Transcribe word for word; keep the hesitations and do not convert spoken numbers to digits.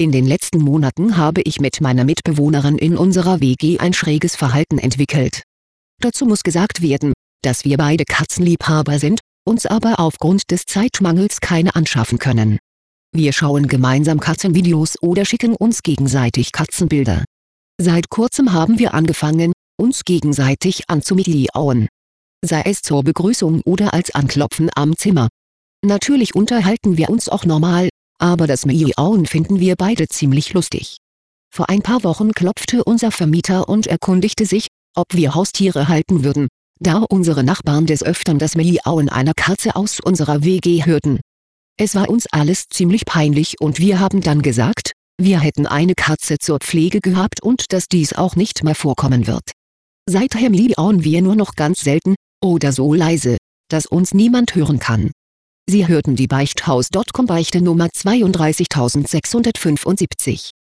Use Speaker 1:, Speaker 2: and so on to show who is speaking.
Speaker 1: In den letzten Monaten habe ich mit meiner Mitbewohnerin in unserer W G ein schräges Verhalten entwickelt. Dazu muss gesagt werden, dass wir beide Katzenliebhaber sind, uns aber aufgrund des Zeitmangels keine anschaffen können. Wir schauen gemeinsam Katzenvideos oder schicken uns gegenseitig Katzenbilder. Seit kurzem haben wir angefangen, uns gegenseitig anzumiauen. Sei es zur Begrüßung oder als Anklopfen am Zimmer. Natürlich unterhalten wir uns auch normal, aber das Miauen finden wir beide ziemlich lustig. Vor ein paar Wochen klopfte unser Vermieter und erkundigte sich, ob wir Haustiere halten würden, da unsere Nachbarn des Öfteren das Miauen einer Katze aus unserer W G hörten. Es war uns alles ziemlich peinlich und wir haben dann gesagt, wir hätten eine Katze zur Pflege gehabt und dass dies auch nicht mehr vorkommen wird. Seither miauen wir nur noch ganz selten, oder so leise, dass uns niemand hören kann. Sie hörten die Beichthaus Punkt com Beichte Nummer zweiunddreißigtausendsechshundertfünfundsiebzig.